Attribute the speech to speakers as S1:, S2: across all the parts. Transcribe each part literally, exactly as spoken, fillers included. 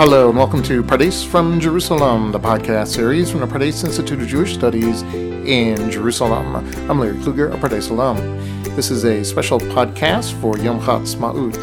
S1: Hello and welcome to Pardes from Jerusalem, the podcast series from the Pardes Institute of Jewish Studies in Jerusalem. I'm Larry Kluger of Pardes alum. This is a special podcast for Yom Ha'atzmaut.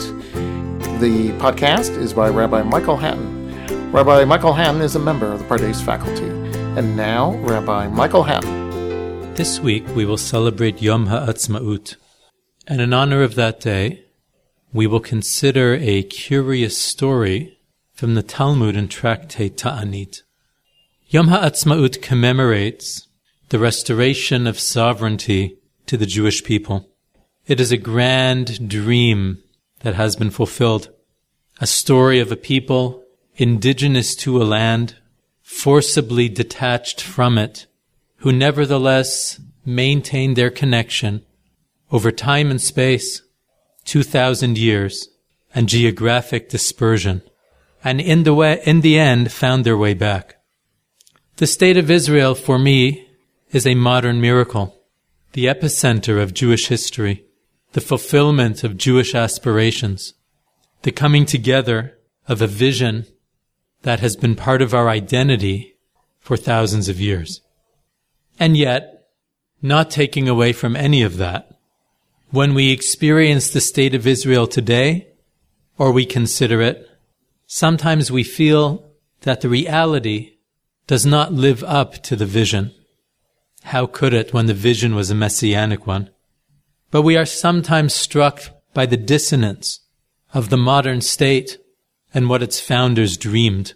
S1: The podcast is by Rabbi Michael Hatton. Rabbi Michael Hatton is a member of the Pardes faculty. And now, Rabbi Michael Hatton.
S2: This week we will celebrate Yom Ha'atzmaut. And in honor of that day, we will consider a curious story from the Talmud and Tractate Ta'anit. Yom Ha'atzmaut commemorates the restoration of sovereignty to the Jewish people. It is a grand dream that has been fulfilled, a story of a people indigenous to a land, forcibly detached from it, who nevertheless maintain their connection over time and space, two thousand years, and geographic dispersion, and in the way, in the end found their way back. The state of Israel, for me, is a modern miracle, the epicenter of Jewish history, the fulfillment of Jewish aspirations, the coming together of a vision that has been part of our identity for thousands of years. And yet, not taking away from any of that, when we experience the state of Israel today, or we consider it, sometimes we feel that the reality does not live up to the vision. How could it when the vision was a messianic one? But we are sometimes struck by the dissonance of the modern state and what its founders dreamed.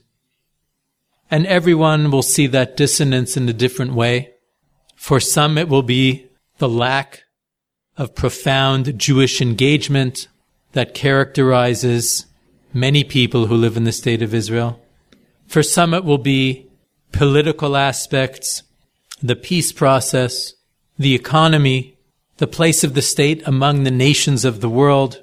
S2: And everyone will see that dissonance in a different way. For some it will be the lack of profound Jewish engagement that characterizes many people who live in the state of Israel. For some it will be political aspects, the peace process, the economy, the place of the state among the nations of the world,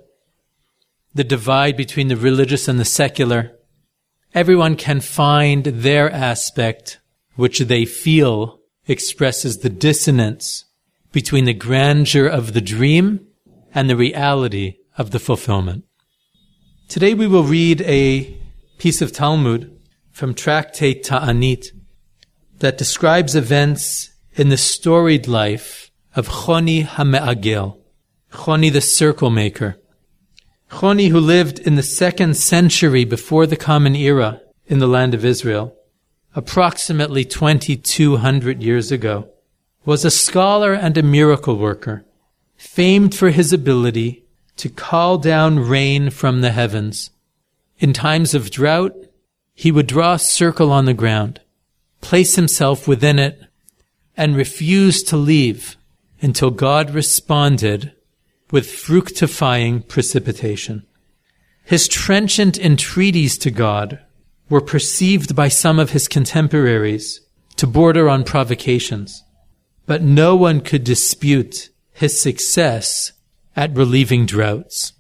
S2: the divide between the religious and the secular. Everyone can find their aspect which they feel expresses the dissonance between the grandeur of the dream and the reality of the fulfillment. Today we will read a piece of Talmud from Tractate Ta'anit that describes events in the storied life of Choni HaMe'agel, Choni the circle maker. Choni, who lived in the second century before the Common Era in the land of Israel, approximately twenty-two hundred years ago, was a scholar and a miracle worker, famed for his ability to call down rain from the heavens. In times of drought, he would draw a circle on the ground, place himself within it, and refuse to leave until God responded with fructifying precipitation. His trenchant entreaties to God were perceived by some of his contemporaries to border on provocations, but no one could dispute his success at relieving droughts.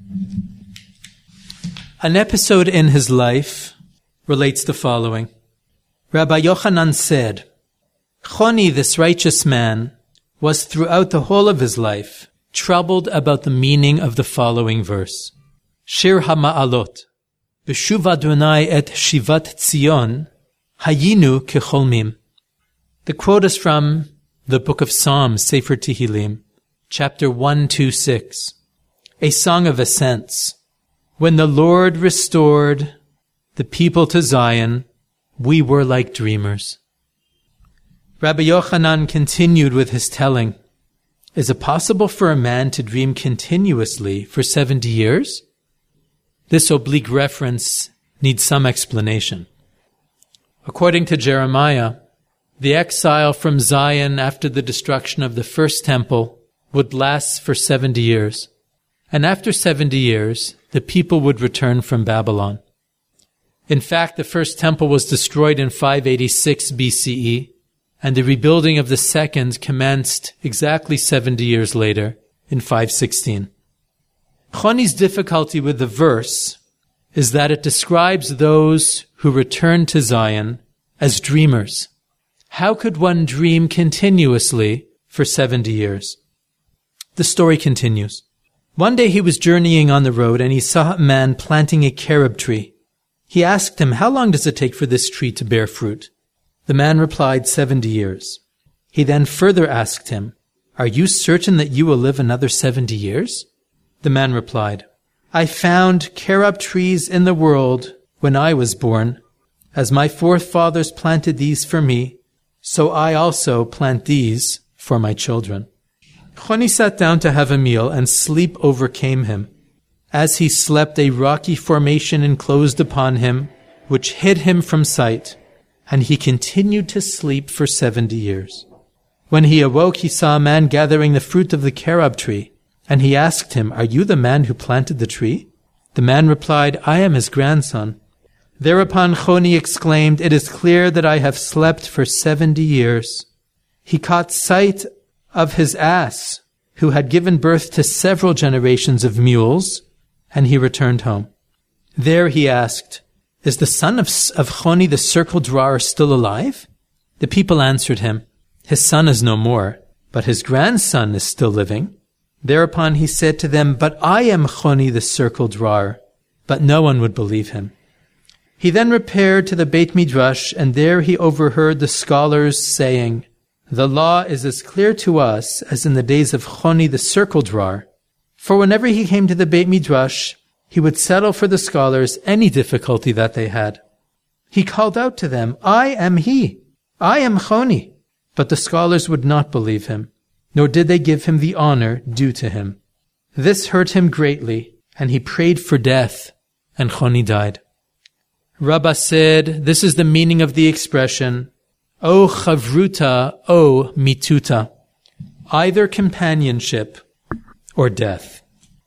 S2: An episode in his life relates the following. Rabbi Yochanan said, Choni, this righteous man, was throughout the whole of his life troubled about the meaning of the following verse. Shir HaMa'alot, B'shuv Adonai et Shivat Tzion, Hayinu kecholmim. The quote is from the book of Psalms, Sefer Tehillim, chapter one twenty-six, a song of ascents. When the Lord restored the people to Zion, we were like dreamers. Rabbi Yochanan continued with his telling, is it possible for a man to dream continuously for seventy years? This oblique reference needs some explanation. According to Jeremiah, the exile from Zion after the destruction of the first temple would last for seventy years. And after seventy years, the people would return from Babylon. In fact, the first temple was destroyed in five eighty-six B C E, and the rebuilding of the second commenced exactly seventy years later, in five sixteen. Choni's difficulty with the verse is that it describes those who return to Zion as dreamers. How could one dream continuously for seventy years? The story continues. One day he was journeying on the road and he saw a man planting a carob tree. He asked him, "How long does it take for this tree to bear fruit?" The man replied, seventy years. He then further asked him, "Are you certain that you will live another seventy years?" The man replied, "I found carob trees in the world when I was born. As my forefathers planted these for me, so I also plant these for my children." Choni sat down to have a meal, and sleep overcame him. As he slept, a rocky formation enclosed upon him, which hid him from sight, and he continued to sleep for seventy years. When he awoke, he saw a man gathering the fruit of the carob tree, and he asked him, "Are you the man who planted the tree?" The man replied, "I am his grandson." Thereupon Choni exclaimed, "It is clear that I have slept for seventy years." He caught sight of his ass, who had given birth to several generations of mules, and he returned home. There he asked, "Is the son of, of Choni the circle drawer still alive?" The people answered him, "His son is no more, but his grandson is still living." Thereupon he said to them, "But I am Choni the circle drawer." But no one would believe him. He then repaired to the Beit Midrash, and there he overheard the scholars saying, "The law is as clear to us as in the days of Choni the circle drawer." For whenever he came to the Beit Midrash, he would settle for the scholars any difficulty that they had. He called out to them, "I am he. I am Choni." But the scholars would not believe him, nor did they give him the honor due to him. This hurt him greatly, and he prayed for death, and Choni died. Rabbah said, this is the meaning of the expression, O chavruta, O mituta, either companionship or death.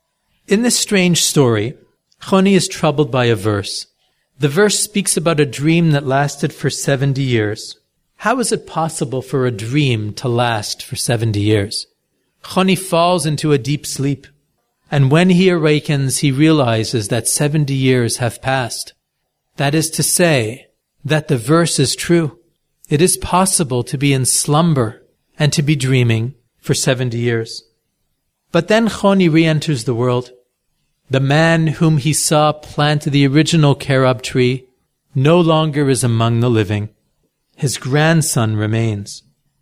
S2: In this strange story, Choni is troubled by a verse. The verse speaks about a dream that lasted for seventy years. How is it possible for a dream to last for seventy years? Choni falls into a deep sleep, and when he awakens, he realizes that seventy years have passed. That is to say, that the verse is true. It is possible to be in slumber and to be dreaming for seventy years. But then Choni re-enters the world. The man whom he saw plant the original carob tree no longer is among the living. His grandson remains.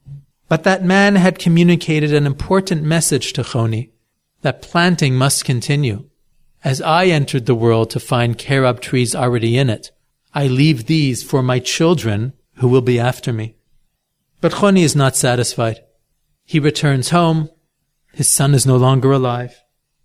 S2: But that man had communicated an important message to Choni, that planting must continue. As I entered the world to find carob trees already in it, I leave these for my children who will be after me. But Choni is not satisfied. He returns home. His son is no longer alive.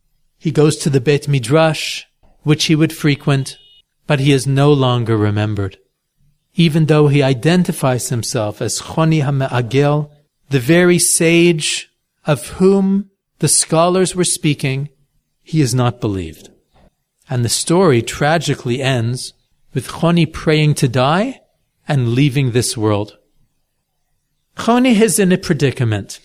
S2: He goes to the Beit Midrash, which he would frequent, but he is no longer remembered. Even though he identifies himself as Choni HaMe'agel, the very sage of whom the scholars were speaking, he is not believed. And the story tragically ends with Choni praying to die and leaving this world. Choni is in a predicament.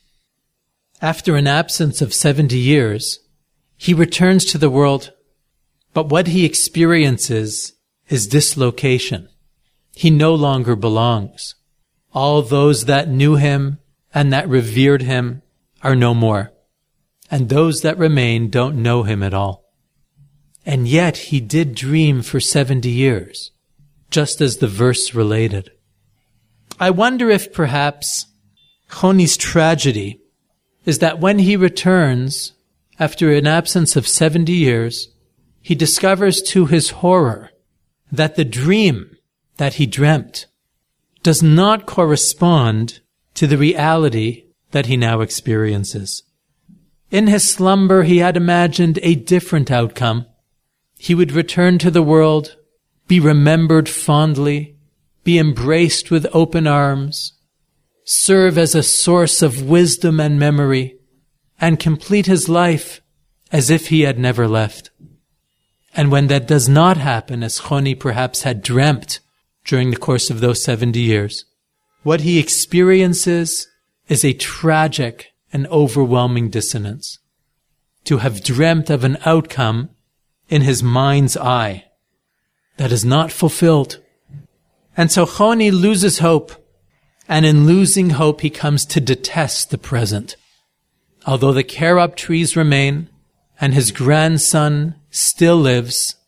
S2: After an absence of seventy years, he returns to the world, but what he experiences is dislocation. He no longer belongs. All those that knew him and that revered him are no more, and those that remain don't know him at all. And yet he did dream for seventy years, just as the verse related. I wonder if perhaps Choni's tragedy is that when he returns, after an absence of seventy years, he discovers to his horror that the dream that he dreamt does not correspond to the reality that he now experiences. In his slumber, he had imagined a different outcome. He would return to the world, be remembered fondly, be embraced with open arms, serve as a source of wisdom and memory, and complete his life as if he had never left. And when that does not happen, as Choni perhaps had dreamt during the course of those seventy years, what he experiences is a tragic and overwhelming dissonance. To have dreamt of an outcome in his mind's eye that is not fulfilled. And so Choni loses hope, and in losing hope he comes to detest the present. Although the carob trees remain, and his grandson still lives,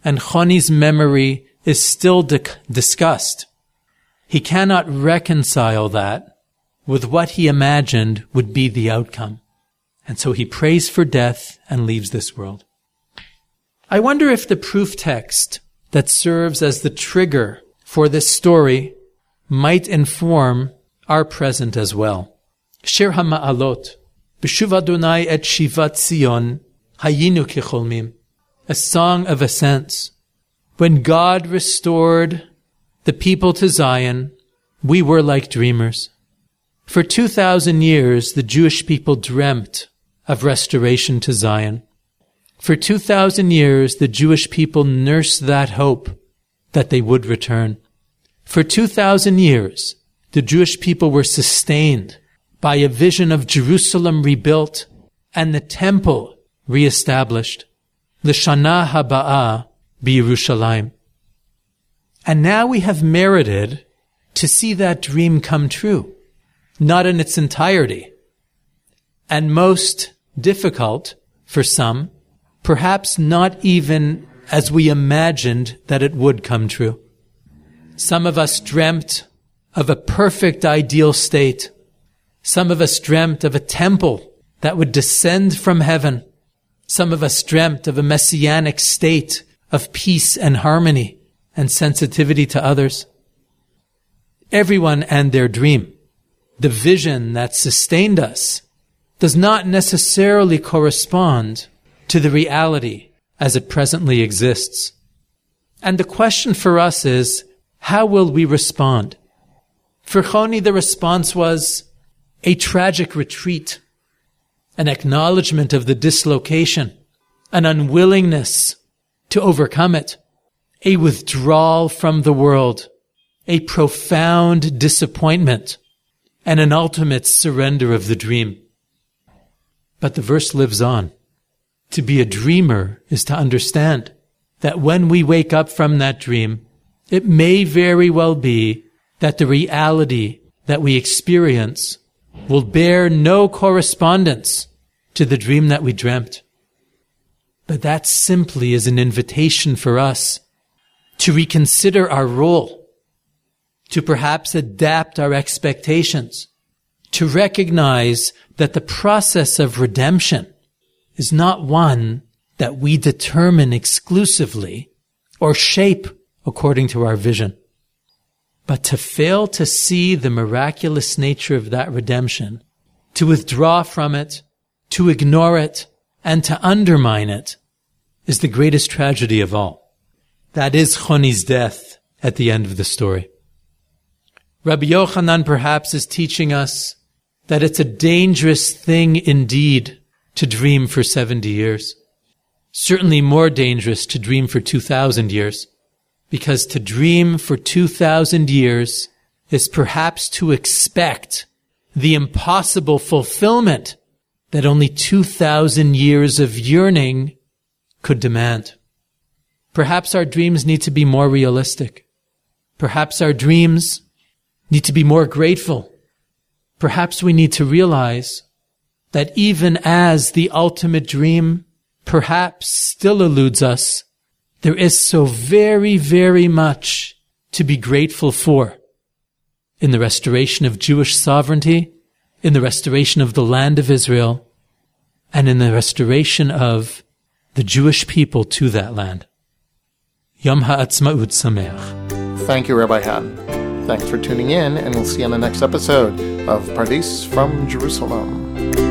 S2: and Choni's memory is still di- discussed. He cannot reconcile that with what he imagined would be the outcome. And so he prays for death and leaves this world. I wonder if the proof text that serves as the trigger for this story might inform our present as well. Shir HaMa'alot, B'shuv Adonai et Shivat Zion, Hayinu Kecholmim, a song of ascents. When God restored the people to Zion, we were like dreamers. For two thousand years, the Jewish people dreamt of restoration to Zion. For two thousand years, the Jewish people nursed that hope that they would return. For two thousand years, the Jewish people were sustained by a vision of Jerusalem rebuilt and the temple reestablished. L'shana haba'ah b'Yerushalayim. And now we have merited to see that dream come true, not in its entirety. And most difficult for some, perhaps not even as we imagined that it would come true. Some of us dreamt of a perfect ideal state. Some of us dreamt of a temple that would descend from heaven. Some of us dreamt of a messianic state of peace and harmony and sensitivity to others. Everyone and their dream, the vision that sustained us, does not necessarily correspond to the reality as it presently exists. And the question for us is, how will we respond? For Choni, the response was a tragic retreat, an acknowledgement of the dislocation, an unwillingness to overcome it, a withdrawal from the world, a profound disappointment, and an ultimate surrender of the dream. But the verse lives on. To be a dreamer is to understand that when we wake up from that dream, it may very well be that the reality that we experience will bear no correspondence to the dream that we dreamt. But that simply is an invitation for us to reconsider our role, to perhaps adapt our expectations, to recognize that the process of redemption is not one that we determine exclusively or shape according to our vision. But to fail to see the miraculous nature of that redemption, to withdraw from it, to ignore it, and to undermine it, is the greatest tragedy of all. That is Choni's death at the end of the story. Rabbi Yochanan perhaps is teaching us that it's a dangerous thing indeed to dream for seventy years. Certainly more dangerous to dream for two thousand years. Because to dream for two thousand years is perhaps to expect the impossible fulfillment that only two thousand years of yearning could demand. Perhaps our dreams need to be more realistic. Perhaps our dreams need to be more grateful. Perhaps we need to realize that even as the ultimate dream perhaps still eludes us, there is so very, very much to be grateful for in the restoration of Jewish sovereignty, in the restoration of the land of Israel, and in the restoration of the Jewish people to that land. Yom Ha'atzmaut Sameach.
S1: Thank you, Rabbi Han. Thanks for tuning in, and we'll see you on the next episode of Pardes from Jerusalem.